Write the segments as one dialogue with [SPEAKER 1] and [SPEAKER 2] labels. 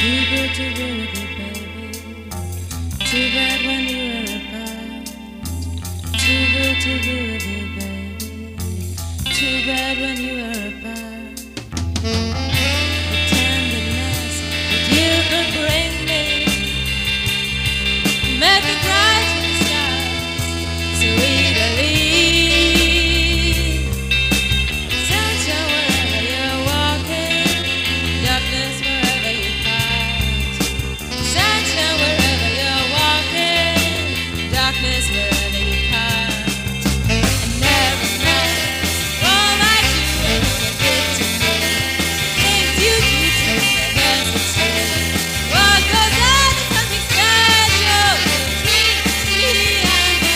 [SPEAKER 1] Too good to be with you, baby. Too bad when you were apart. Too good to be with you, baby. Too bad when you were apart. The tenderness that you could bring me make me cry to the stars so eagerly. Sunshine wherever you're walking, darkness wherever you pass. Sunshine wherever you're walking, darkness wherever you pass. And never mind all that you ever did to me, things you do to me against the truth. What goes on is something special between me and you.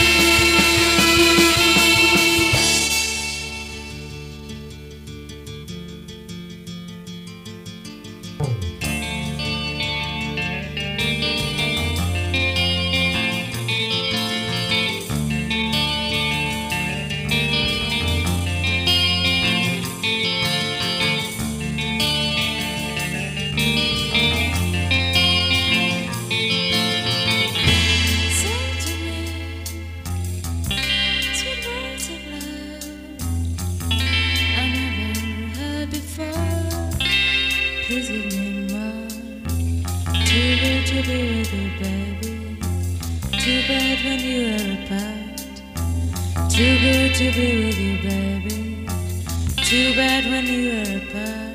[SPEAKER 1] Say to me sweet words of love I never heard before. Please give me more. Too good to be with you, baby. Too bad when you were apart. Too good to be with you, baby. Too bad when you were apart.